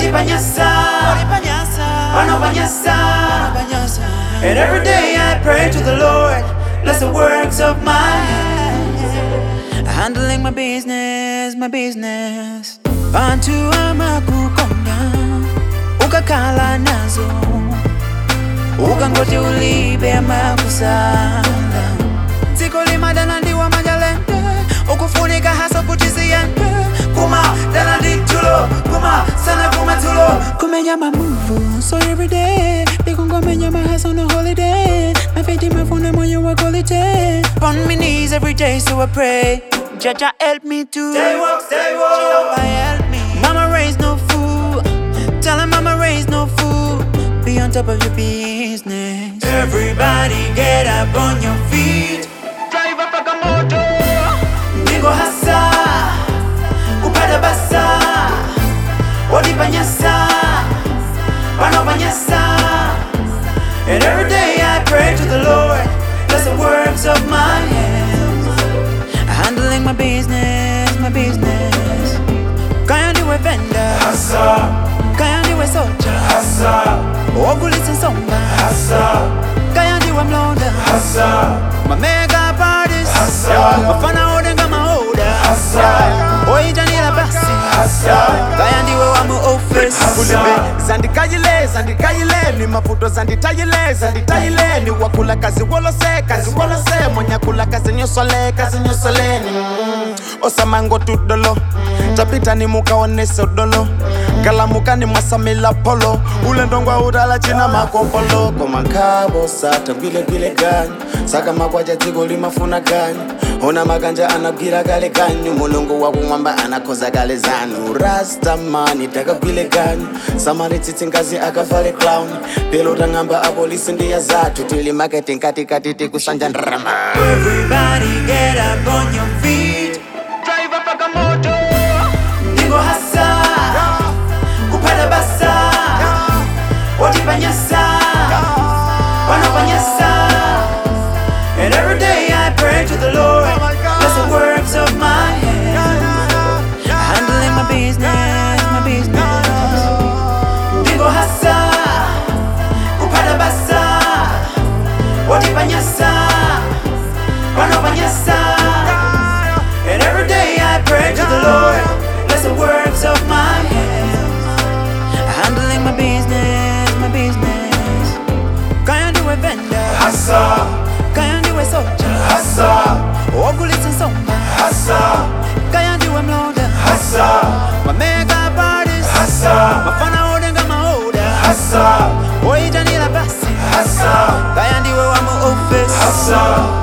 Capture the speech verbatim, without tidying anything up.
Odipanyasa, Panopanyasa. And every day I pray to the Lord, bless the works of my hands. Handling my business, my business. Bantu amakukonda, ukakala nazo, ukangote ulibe amakusala. Tiko lima dana ndiwa majalende, ukufunika hasa kutiziyende. Kuma dana di tulo, kuma sana kuma tulo. Kumenya my move, so every day they gon' go menya my house on a holiday. My faith in my phone, I'm on your quality. On my knees every day, so I pray. Jaja help me to stay woke, stay woke. Help me. Mama raise no fool. Tell her mama raise no fool. Be on top of your business. Everybody get up on your feet. Drive up a moto. Nigo hasa. Upada basa. Odipanyasa. Panopanyasa. And every day I pray to the Lord, bless the works of my hands. Handling my business, my business. Kaya ndiwe vendor, hasa. Kaya ndiwe soldier, hasa. Ogulitsi nsomba, hasa. Kaya ndiwe mlonda, hasa. My mega parties, hasa. Mafana odenga mahoda, hasa. Oijanila basi, hasa. Kaya ndiwe wa mu office, Kulibe zandikayile, zandikayile. Ni mafuto zanditayile, zanditayile. Ni wakula kazi wolose, kazi wolose. Mwenye kula kazi nyosole, kazi nyosole. mm. Osamango tudolo, tapita ni muka onese udolo. Kalamuka ni masamila polo. Ule ndongwa udala china makopolo. Komakabo sata gwile gwile ganyu. Saka makwaja zigo limafuna ganyu. Ona maganja anagira gale ganyu. Mulungu waku mwamba anakoza gale zanu. Rasta mani daga gwile ganyu. Samari titi ngazi akafale clown. Pelo rangamba abolisi ndiya zatu. Tili marketing kati kati tiku sanja ndrama. Everybody get up on your feet. Drive up a moto. Nigo hasa. Kupada basa. Odipanyasa. Panopanyasa. And every day I pray to the Lord, bless the works of my hands. Handling my business, my business. Nigo hasa. Kupada basa. Odipanyasa. Panopanyasa. And every day I pray to the Lord, bless the works of my hands. Handling my business, my business. Kaya ndiwe vendor, hasa. Kaya ndiwe soldier, hasa. Ogulitsi nsomba, hasa. Kaya ndiwe mlonda, hasa. My mega parties, hasa. Mafana odenga mahoda, hasa. Oijanila basi, hasa. Kaya ndiwe wa mu office, hasa.